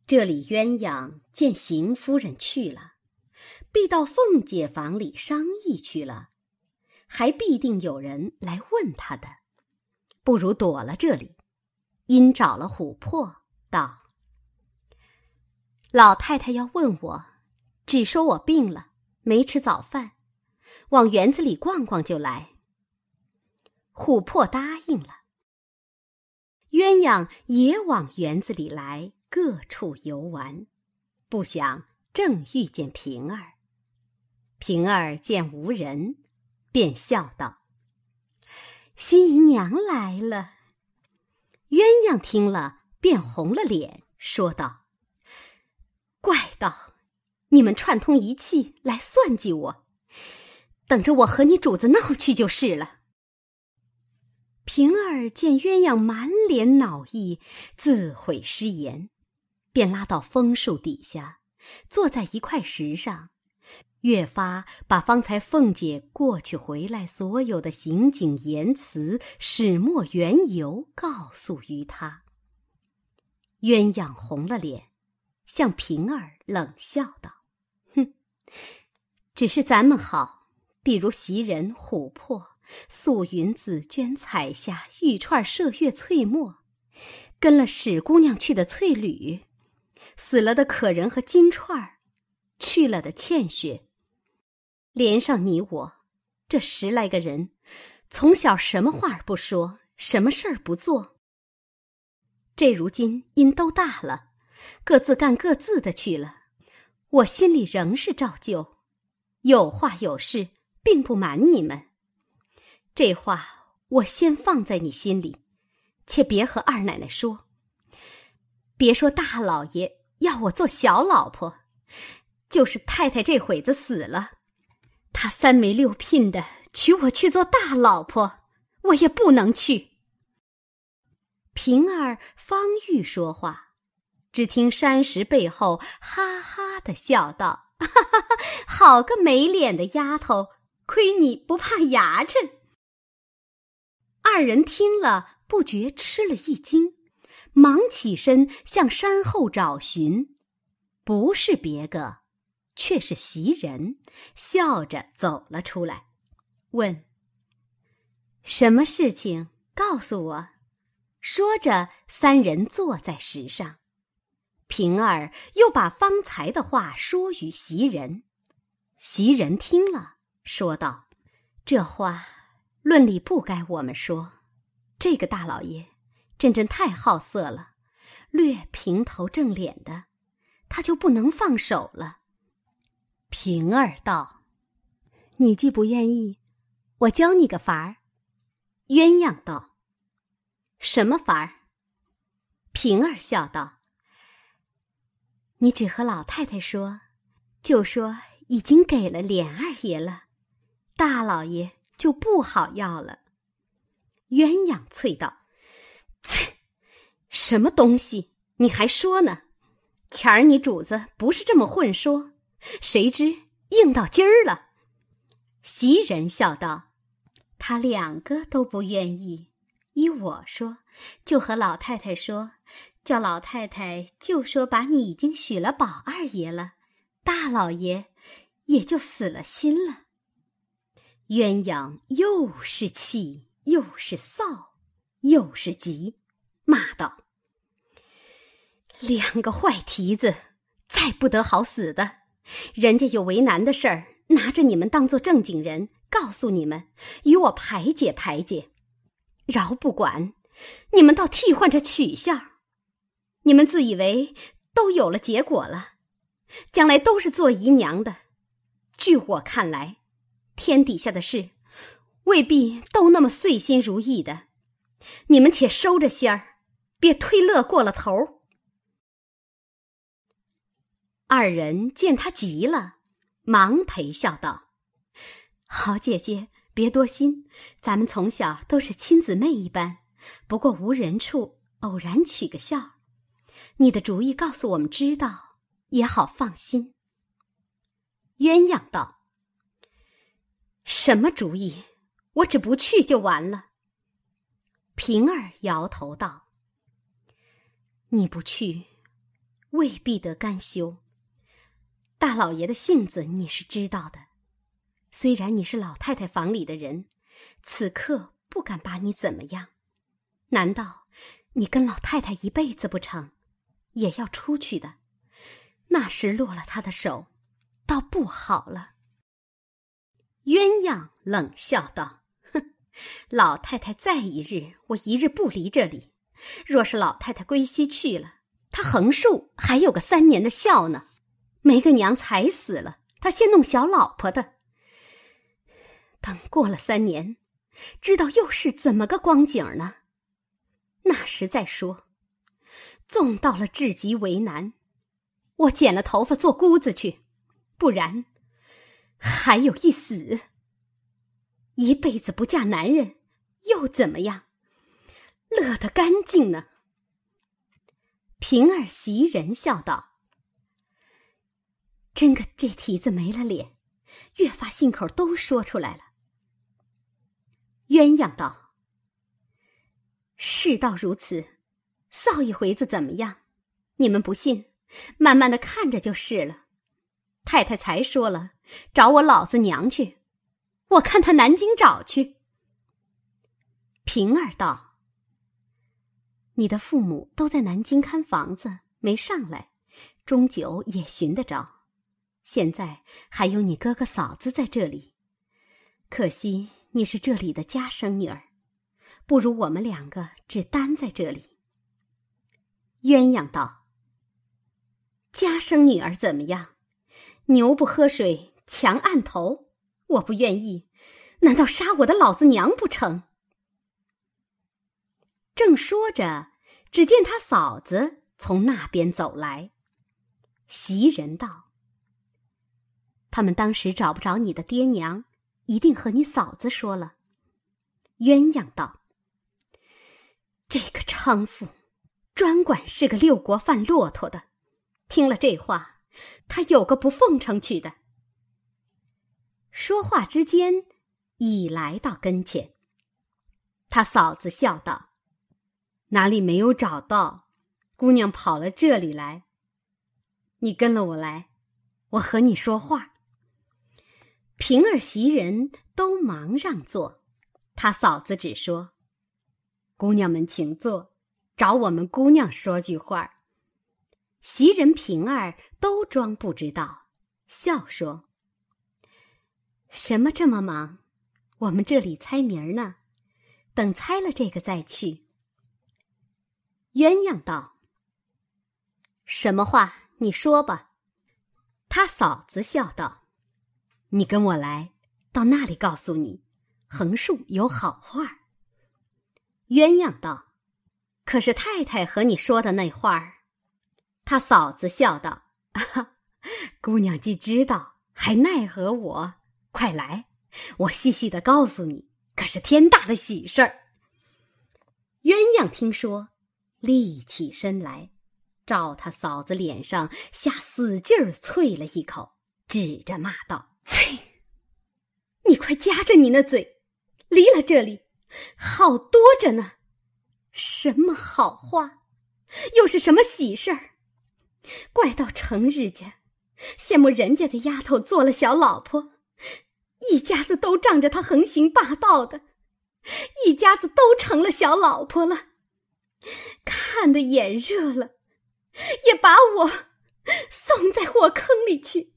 这里鸳鸯见邢夫人去了，必到凤姐房里商议去了，还必定有人来问他的，不如躲了这里。因找了琥珀，道：老太太要问我，只说我病了，没吃早饭，往园子里逛逛就来。琥珀答应了。鸳鸯也往园子里来，各处游玩，不想正遇见平儿。平儿见无人，便笑道：新姨娘来了。鸳鸯听了，便红了脸，说道：怪道，你们串通一气来算计我，等着我和你主子闹去就是了。平儿见鸳鸯满脸恼意，自悔失言，便拉到枫树底下，坐在一块石上，越发把方才凤姐过去回来所有的行景言辞、始末缘由告诉于他。鸳鸯红了脸，向平儿冷笑道：哼，只是咱们好，比如袭人、琥珀、素云、紫鹃、彩霞、玉钏、麝月、翠墨，跟了史姑娘去的翠缕，死了的可人和金钏，去了的茜雪，连上你我这10来个人，从小什么话不说，什么事儿不做。这如今因都大了，各自干各自的去了，我心里仍是照旧，有话有事并不瞒你们。这话我先放在你心里，且别和二奶奶说，别说大老爷要我做小老婆，就是太太这会子死了，他3媒6聘的娶我去做大老婆，我也不能去。平儿方欲说话，只听山石背后哈哈地笑道：哈哈哈，好个没脸的丫头，亏你不怕牙碜。二人听了，不觉吃了一惊，忙起身向山后找寻，不是别个，却是袭人，笑着走了出来，问：什么事情？告诉我。说着，3人坐在石上。平儿又把方才的话说与袭人。袭人听了，说道：这话论理不该我们说，这个大老爷真太好色了，略平头正脸的，他就不能放手了。平儿道：你既不愿意，我教你个法儿。鸳鸯道：什么法儿？平儿笑道：你只和老太太说，就说已经给了琏二爷了，大老爷就不好要了。鸳鸯啐道：切，什么东西你还说呢？前儿你主子不是这么混说，谁知应到今儿了。袭人笑道：他2个都不愿意，依我说，就和老太太说，叫老太太就说把你已经许了宝二爷了，大老爷也就死了心了。鸳鸯又是气，又是臊，又是急，骂道：2个坏蹄子，再不得好死的，人家有为难的事儿，拿着你们当作正经人，告诉你们，与我排解排解，饶不管，你们倒替换着取笑。你们自以为都有了结果了，将来都是做姨娘的。据我看来，天底下的事未必都那么遂心如意的，你们且收着心儿，别推乐过了头。二人见他急了，忙陪笑道：好姐姐，别多心，咱们从小都是亲姊妹一般，不过无人处偶然取个笑，你的主意告诉我们知道，也好放心。鸳鸯道：什么主意？我只不去就完了。平儿摇头道：你不去， 未必得甘休。大老爷的性子你是知道的，虽然你是老太太房里的人，此刻不敢把你怎么样。难道你跟老太太一辈子不成？也要出去的。那时落了他的手，倒不好了。鸳鸯冷笑道：哼，老太太在一日，我一日不离这里。若是老太太归西去了，她横竖还有个3年的孝呢。没个娘才死了，她先弄小老婆的。等过了3年，知道又是怎么个光景呢？那时再说。纵到了至极为难，我剪了头发做姑子去，不然还有一死。一辈子不嫁男人又怎么样？乐得干净呢。平儿袭人笑道：真个这蹄子没了脸，越发信口都说出来了。鸳鸯道：事到如此，臊一回子怎么样？你们不信，慢慢的看着就是了。太太才说了，找我老子娘去，我看他南京找去。平儿道：你的父母都在南京看房子，没上来，终究也寻得着。现在还有你哥哥嫂子在这里，可惜你是这里的家生女儿，不如我们2个只单在这里。鸳鸯道：家生女儿怎么样？牛不喝水强按头，我不愿意，难道杀我的老子娘不成？正说着，只见他嫂子从那边走来。袭人道：他们当时找不着你的爹娘，一定和你嫂子说了。鸳鸯道：这个娼妇专管是个6国贩骆驼的，听了这话，他有个不奉承去的。说话之间，已来到跟前。他嫂子笑道：哪里没有找到，姑娘跑了这里来。你跟了我来，我和你说话。平儿袭人都忙让座，他嫂子只说：姑娘们请坐，找我们姑娘说句话。袭人、平儿都装不知道，笑说：什么这么忙？我们这里猜谜呢，等猜了这个再去。鸳鸯道：什么话你说吧。他嫂子笑道：你跟我来，到那里告诉你，横竖有好话。鸳鸯道：可是太太和你说的那话儿？他嫂子笑道：姑娘既知道，还奈何我？快来，我细细的告诉你，可是天大的喜事儿。鸳鸯听说，立起身来，照他嫂子脸上下死劲儿啐了一口，指着骂道：啐！你快夹着你那嘴，离了这里，好多着呢。什么好话，又是什么喜事儿？怪到成日家，羡慕人家的丫头做了小老婆，一家子都仗着她横行霸道的，一家子都成了小老婆了，看得眼热了，也把我送在火坑里去。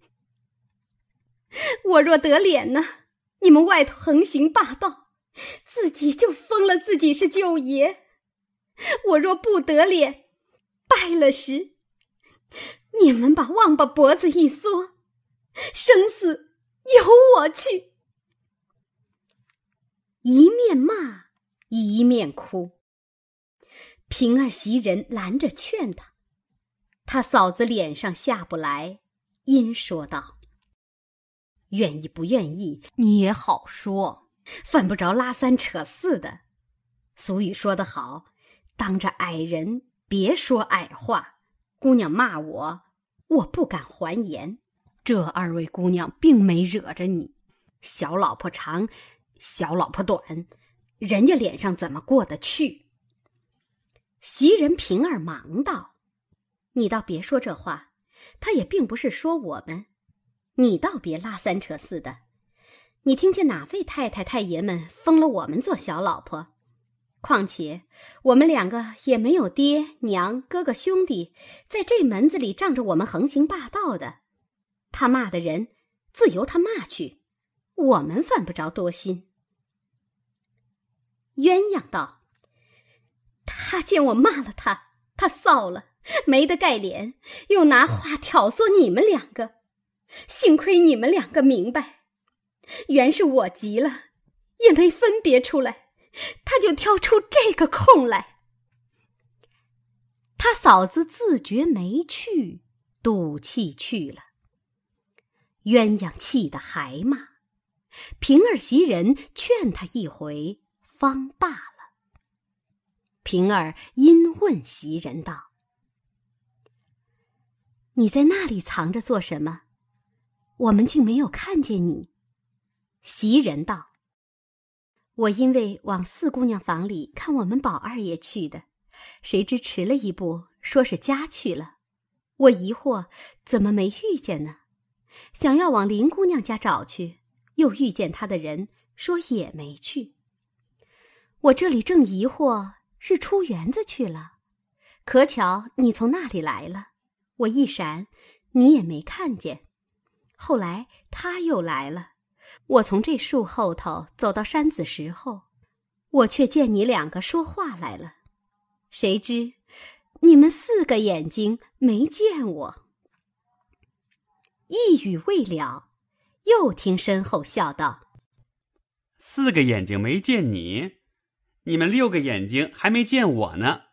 我若得脸呢，你们外头横行霸道，自己就封了自己是舅爷；我若不得脸，败了时，你们把王八脖子一缩，生死由我去。一面骂，一面哭。平儿袭人拦着劝他，他嫂子脸上下不来，因说道：愿意不愿意你也好说，犯不着拉三扯四的。俗语说得好，当着矮人别说矮话，姑娘骂我，我不敢还言。这2位姑娘并没惹着你，小老婆长，小老婆短，人家脸上怎么过得去？袭人、平儿忙道： 你倒别说这话，他也并不是说我们，你倒别拉三扯四的。你听见哪位太太太爷们封了我们做小老婆？况且我们两个也没有爹娘哥哥兄弟在这门子里仗着我们横行霸道的。他骂的人自由他骂去，我们犯不着多心。鸳鸯道：他见我骂了他，他臊了，没得盖脸，又拿话挑唆你们两个。幸亏你们两个明白，原是我急了，也没分别出来，他就挑出这个空来。他嫂子自觉没趣，赌气去了。鸳鸯气得还骂，平儿袭人劝他一回，方罢了。平儿因问袭人道：你在那里藏着做什么？我们竟没有看见你。袭人道：我因为往四姑娘房里看我们宝二爷去的，谁知迟了一步，说是家去了。我疑惑，怎么没遇见呢？想要往林姑娘家找去，又遇见她的人，说也没去。我这里正疑惑，是出园子去了，可巧你从那里来了，我一闪，你也没看见。后来他又来了，我从这树后头走到山子石后，我却见你两个说话来了，谁知你们四个眼睛没见我。一语未了，又听身后笑道： 四个眼睛没见你，你们六个眼睛还没见我呢。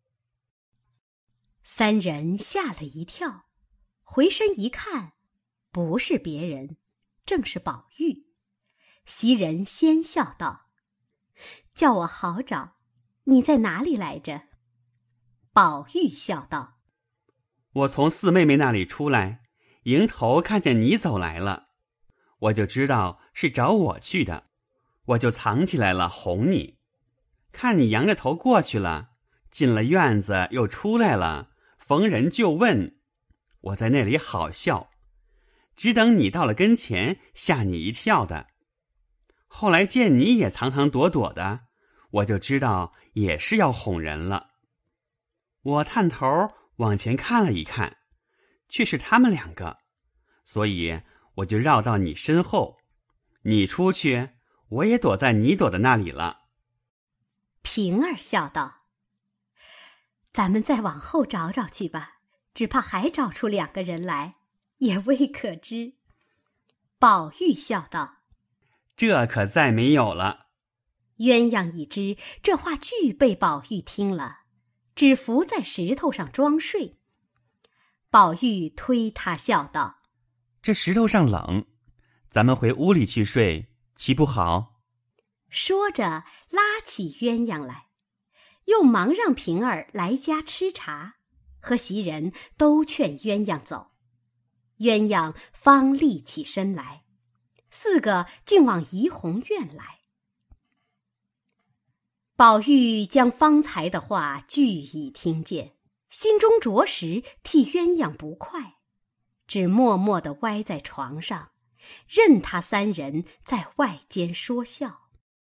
三人吓了一跳，回身一看，不是别人，正是宝玉。袭人先笑道：叫我好找，你在哪里来着？宝玉笑道： 我从四妹妹那里出来，迎头看见你走来了，我就知道是找我去的，我就藏起来了哄你。看你扬着头过去了，进了院子又出来了，逢人就问，我在那里好笑，只等你到了跟前，吓你一跳的。后来见你也藏藏躲躲的，我就知道也是要哄人了。我探头往前看了一看，却是他们两个，所以我就绕到你身后，你出去，我也躲在你躲的那里了。 平儿笑道：咱们再往后找找去吧，只怕还找出两个人来，也未可知。宝玉笑道： 这可再没有了。 鸳鸯已知这话俱被宝玉听了，只伏在石头上装睡。宝玉推他笑道： 这石头上冷，咱们回屋里去睡，岂不好？ 说着拉起鸳鸯来，又忙让平儿来家吃茶，和袭人都劝鸳鸯走。鸳鸯方立起身来，四个竟往怡红院来。宝玉将方才的话俱已听见，心中着实替鸳鸯不快，只默默地歪在床上，任他三人在外间说笑。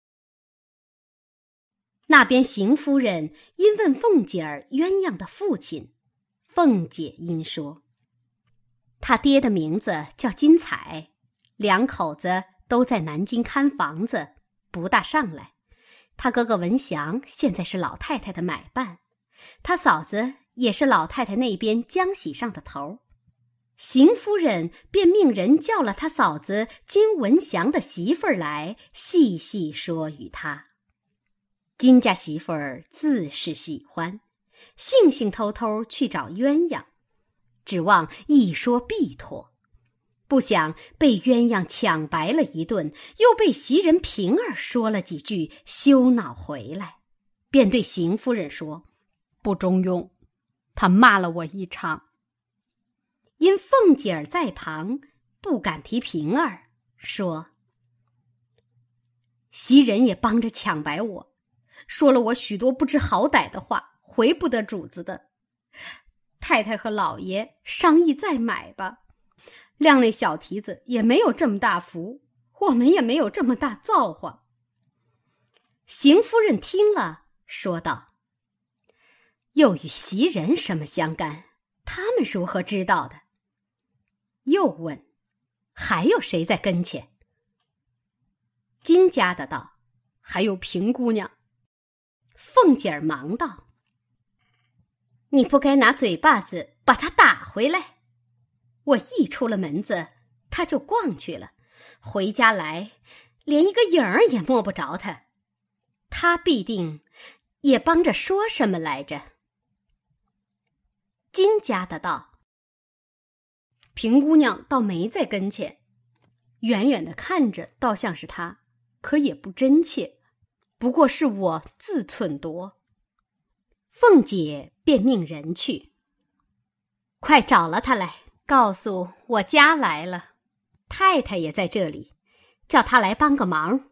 那边邢夫人因问凤姐儿鸳鸯的父亲，凤姐因说他爹的名字叫金彩，两口子都在南京看房子，不大上来。他哥哥文祥现在是老太太的买办，他嫂子也是老太太那边浆洗上的头。邢夫人便命人叫了他嫂子金文祥的媳妇儿来，细细说与他。金家媳妇儿自是喜欢，悻悻偷偷去找鸳鸯，指望一说必妥。不想被鸳鸯抢白了一顿，又被袭人平儿说了几句，羞恼回来，便对邢夫人说： 不中用，他骂了我一场。 因凤姐儿在旁，不敢提平儿，说袭人也帮着抢白我，说了我许多不知好歹的话，回不得主子的。 太太和老爷商议再买吧。谅那小蹄子也没有这么大福，我们也没有这么大造化。邢夫人听了，说道：又与袭人什么相干？他们如何知道的？又问：还有谁在跟前？金家的道：还有平姑娘。凤姐儿忙道：你不该拿嘴巴子把他打回来。我一出了门子，他就逛去了，回家来连一个影儿也摸不着他，他必定也帮着说什么来着。金家的道：平姑娘倒没在跟前，远远的看着倒像是她，可也不真切，不过是我自忖度。凤姐便命人去，快找了她来，告诉我家来了，太太也在这里，叫她来帮个忙。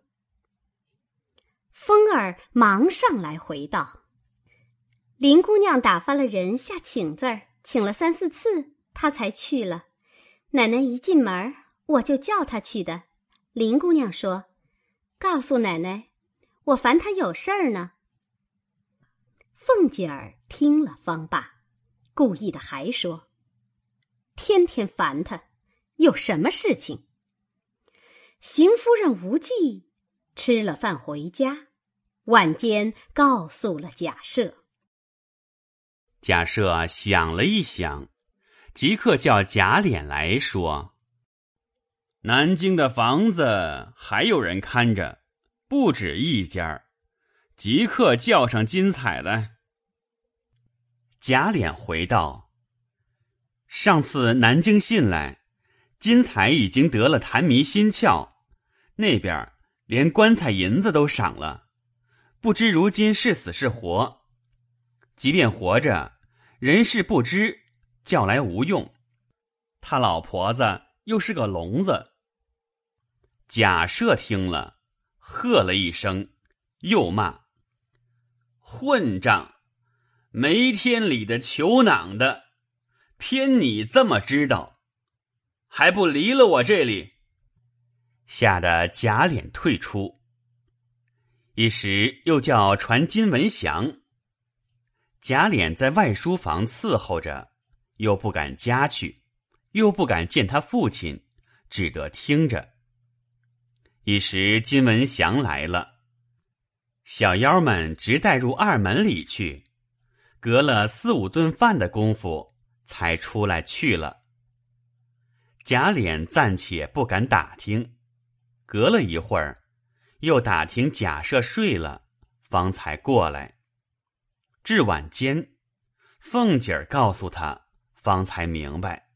凤儿忙上来回道：林姑娘打发了人下请字儿，请了3、4次，她才去了。奶奶一进门，我就叫她去的。林姑娘说：告诉奶奶，我烦她有事儿呢。凤姐儿听了方罢，故意的还说：天天烦她，有什么事情？邢夫人无忌吃了饭回家，晚间告诉了贾赦。 贾赦想了一想，即刻叫贾琏来说：南京的房子还有人看着，不止一家，即刻叫上金彩来。贾琏回道：上次南京信来，金彩已经得了痰迷心窍，那边连棺材银子都赏了，不知如今是死是活。即便活着，人事不知，叫来无用。他老婆子又是个聋子。贾赦听了，喝了一声，又骂：混账！没天理的球囊的，偏你这么知道，还不离了我这里！吓得贾琏退出。一时又叫传金文祥，贾琏在外书房伺候着，又不敢家去，又不敢见他父亲，只得听着。一时金文祥来了，小妖们直带入二门里去，隔了4、5顿饭的功夫才出来去了。贾琏暂且不敢打听，隔了一会儿，又打听贾赦睡了，方才过来。至晚间，凤姐儿告诉他，方才明白。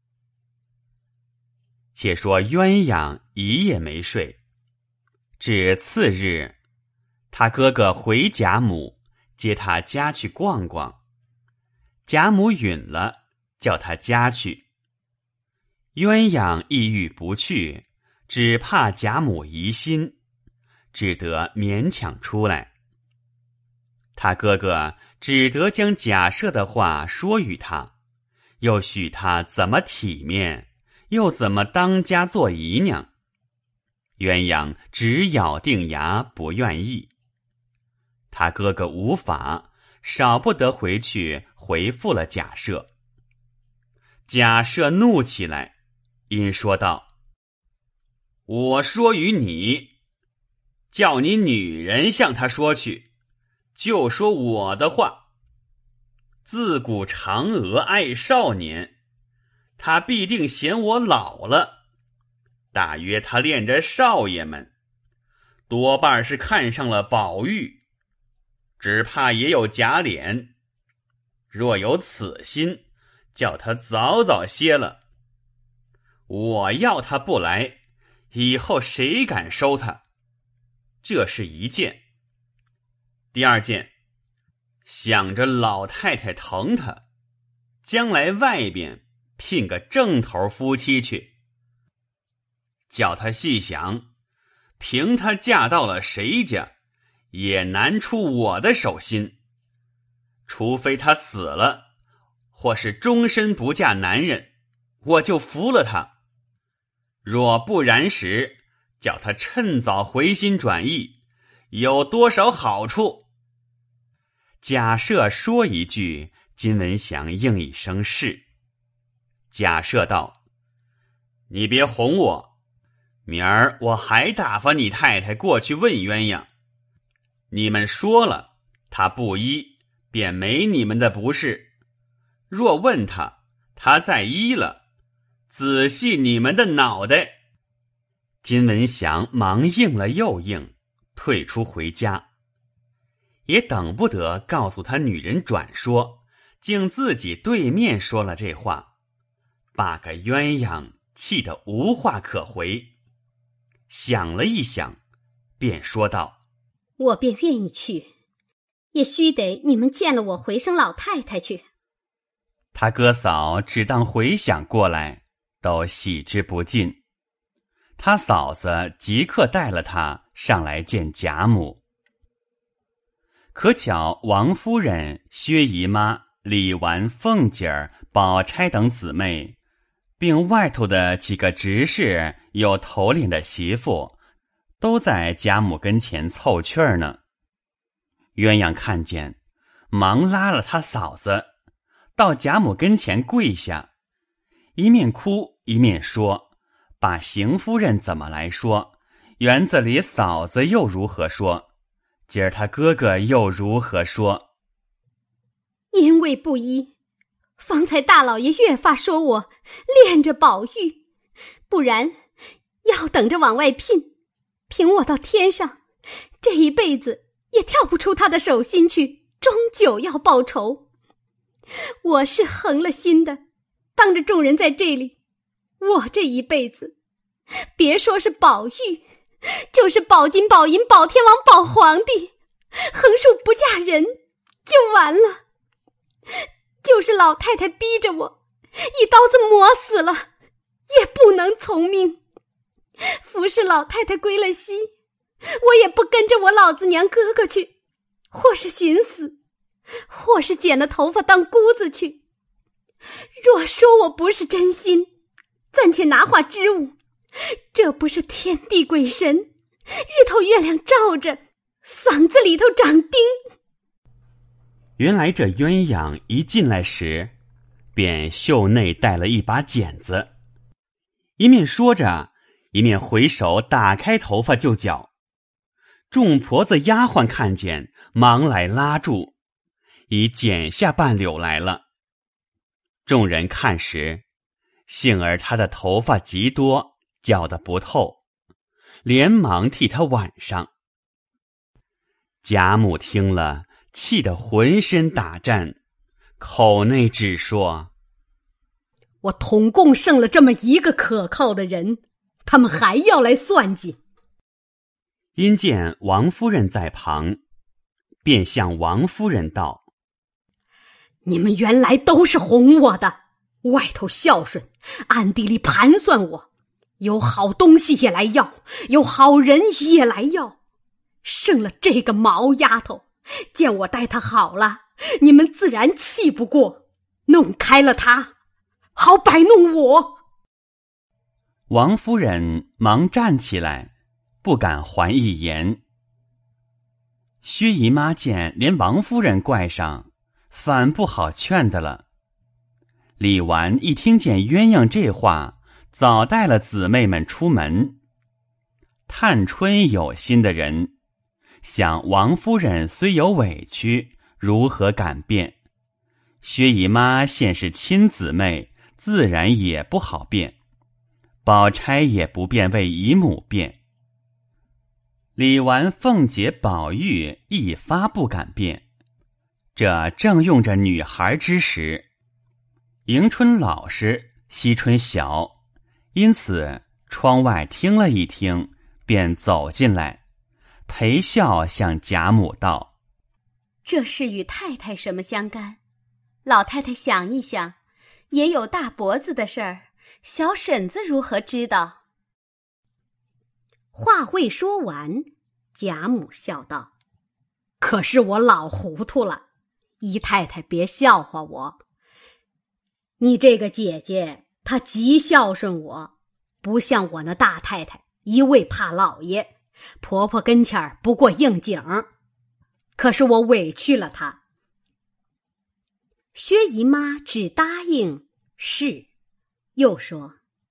且说鸳鸯一夜没睡，至次日，他哥哥回贾母，接他家去逛逛。贾母允了，叫他家去。鸳鸯意欲不去，只怕贾母疑心，只得勉强出来。他哥哥只得将贾赦的话说与他，又许他怎么体面，又怎么当家做姨娘。鸳鸯只咬定牙不愿意。他哥哥无法，少不得回去回复了贾赦。贾赦怒起来，因说道：我说与你，叫你女人向他说去，就说我的话。自古嫦娥爱少年，他必定嫌我老了，大约他恋着少爷们，多半是看上了宝玉，只怕也有贾琏。若有此心，叫他早早歇了。我要他不来，以后谁敢收他？这是一件。第二件，想着老太太疼他，将来外边聘个正头夫妻去。叫他细想，凭他嫁到了谁家，也难出我的手心。除非他死了， 或是终身不嫁男人，我就服了他；若不然时，叫他趁早回心转意，有多少好处？”贾赦说一句，金文祥应一声是。贾赦道：“你别哄我，明儿我还打发你太太过去问鸳鸯。你们说了，他不依，便没你们的不是；若问他，他再依了，仔细你们的脑袋。”金文祥忙应了又应，退出回家，也等不得告诉他女人转说，竟自己对面说了这话，把个鸳鸯气得无话可回。想了一想，便说道：“ 我便愿意去，也须得你们见了我回生老太太去。” 他哥嫂只当回想过来，都喜之不尽。他嫂子即刻带了他上来见贾母。可巧王夫人、薛姨妈、李纨、凤姐儿、宝钗等姊妹，并外头的几个执事有头脸的媳妇，都在贾母跟前凑趣儿呢。鸳鸯看见，忙拉了他嫂子到贾母跟前跪下，一面哭一面说，把邢夫人怎么来说，园子里嫂子又如何说，今儿他哥哥又如何说。 因为不依，方才大老爷越发说我恋着宝玉，不然要等着往外聘，凭我到天上，这一辈子也跳不出他的手心去，终究要报仇。我是横了心的，当着众人在这里，我这一辈子别说是宝玉，就是宝金、宝银、宝天王、宝皇帝，横竖不嫁人就完了。就是老太太逼着我一刀子磨死了，也不能从命。服侍老太太归了西，我也不跟着我老子娘哥哥去，或是寻死，或是剪了头发当姑子去。若说我不是真心，暂且拿话支吾，这不是天地鬼神，日头月亮照着，嗓子里头长钉。 原来这鸳鸯一进来时，便袖内带了一把剪子，一面说着，一面回手打开头发就绞。众婆子丫鬟看见，忙来拉住，已剪下半绺来了。众人看时，幸而他的头发极多，绞得不透，连忙替他挽上。贾母听了，气得浑身打颤，口内只说：“ 我统共剩了这么一个可靠的人，他们还要来算计。” 因见王夫人在旁，便向王夫人道：“ 你们原来都是哄我的，外头孝顺，暗地里盘算我，有好东西也来要，有好人也来要，剩了这个毛丫头，见我待她好了，你们自然气不过，弄开了她，好摆弄我。” 王夫人忙站起来，不敢还一言。薛姨妈见连王夫人怪上，反不好劝的了。李纨一听见鸳鸯这话，早带了姊妹们出门。探春有心的人，想王夫人虽有委屈，如何敢辩？薛姨妈现是亲姊妹，自然也不好辩。宝钗也不便为姨母辩。李纨、凤姐、宝玉一发不敢辩。这正用着女孩之时，迎春老实，惜春小，因此窗外听了一听，便走进来，陪笑向贾母道：“ 这事与太太什么相干？老太太想一想，也有大脖子的事儿，小婶子如何知道？” 话未说完，贾母笑道：“可是我老糊涂了，姨太太别笑话我。 你这个姐姐，她极孝顺我，不像我那大太太，一味怕老爷，婆婆跟前儿不过应景。可是我委屈了她。 薛姨妈只答应是，又说：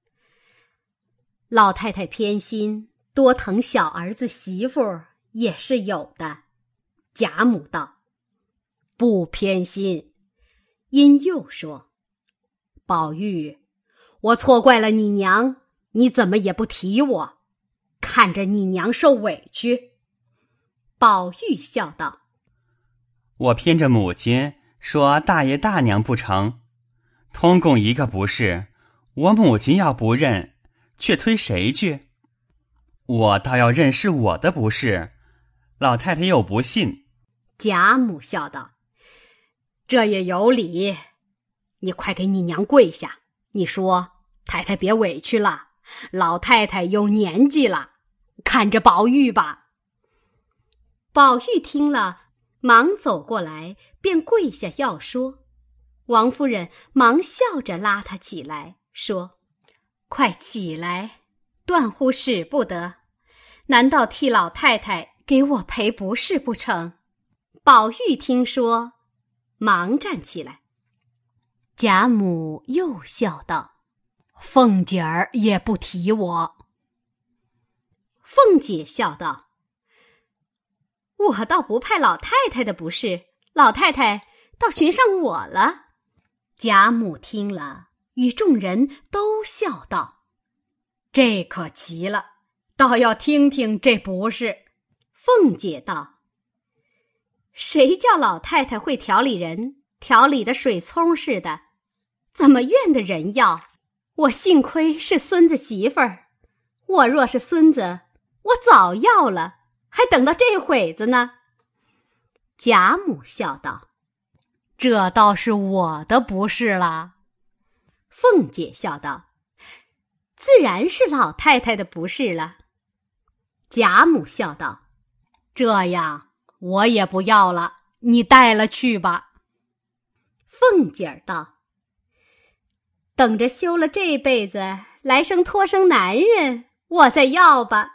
老太太偏心，多疼小儿子媳妇也是有的。贾母道：不偏心。因又说：宝玉，我错怪了你娘，你怎么也不提我，看着你娘受委屈。宝玉笑道： 我偏着母亲说大爷大娘不成，通共一个不是，我母亲要不认，却推谁去？我倒要认是我的不是，老太太又不信。 贾母笑道：这也有理，你快给你娘跪下，你说太太别委屈了，老太太有年纪了，看着宝玉吧。宝玉听了，忙走过来，便跪下要说。王夫人忙笑着拉他起来，说：快起来，断乎使不得，难道替老太太给我赔不是不成？宝玉听说，忙站起来。贾母又笑道：凤姐儿也不提我。凤姐笑道：我倒不派老太太的不是，老太太倒寻上我了。贾母听了，与众人都笑道：这可奇了，倒要听听这不是。凤姐道：谁叫老太太会调理人，调理的水葱似的，怎么怨的人要？我幸亏是孙子媳妇儿，我若是孙子，我早要了，还等到这会子呢。贾母笑道：这倒是我的不是了。凤姐笑道：自然是老太太的不是了。贾母笑道：这样我也不要了，你带了去吧。凤姐儿道：等着休了这辈子，来生托生男人，我再要吧。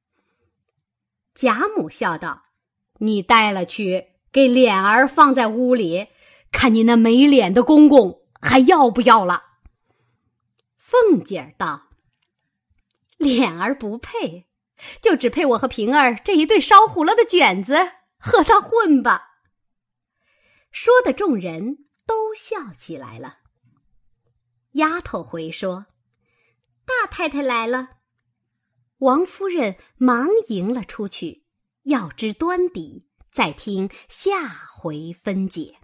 贾母笑道：你带了去，给脸儿放在屋里，看你那没脸的公公还要不要了。凤姐儿道：脸儿不配，就只配我和平儿这一对烧糊了的卷子，和他混吧。说的众人都笑起来了。丫头回说：大太太来了。王夫人忙迎了出去，要知端底，再听下回分解。